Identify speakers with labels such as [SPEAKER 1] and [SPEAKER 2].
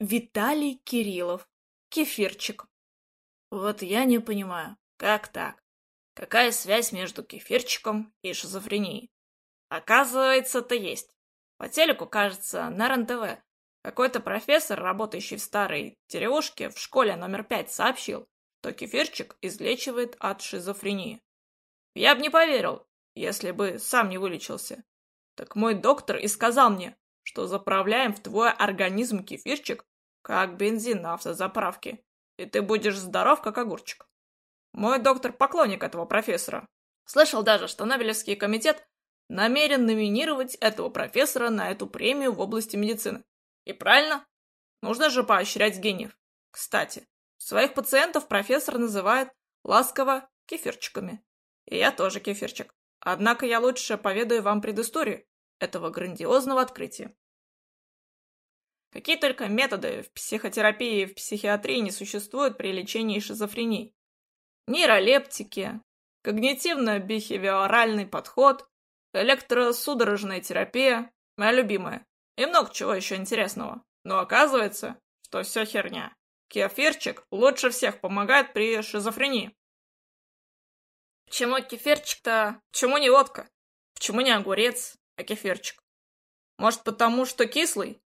[SPEAKER 1] Виталий Кириллов. Кефирчик.
[SPEAKER 2] Вот я не понимаю, как так? Какая связь между кефирчиком и шизофренией? Оказывается-то есть. По телеку, кажется, на РЕН-ТВ какой-то профессор, работающий в старой деревушке в школе номер 5, сообщил, что кефирчик излечивает от шизофрении. Я бы не поверил, если бы сам не вылечился. Так мой доктор и сказал мне, что заправляем в твой организм кефирчик, как бензин на автозаправке, и ты будешь здоров, как огурчик. Мой доктор поклонник этого профессора. Слышал даже, что Нобелевский комитет намерен номинировать этого профессора на эту премию в области медицины. И правильно, нужно же поощрять гениев. Кстати, своих пациентов профессор называет ласково кефирчиками. И я тоже кефирчик. Однако я лучше поведаю вам предысторию этого грандиозного открытия. Какие только методы в психотерапии и в психиатрии не существуют при лечении шизофрении. Нейролептики, когнитивно-бихевиоральный подход, электросудорожная терапия, моя любимая, и много чего еще интересного. Но оказывается, что все херня. Кефирчик лучше всех помогает при шизофрении. Почему кефирчик-то? Почему не водка? Почему не огурец, а кефирчик? Может, потому что кислый?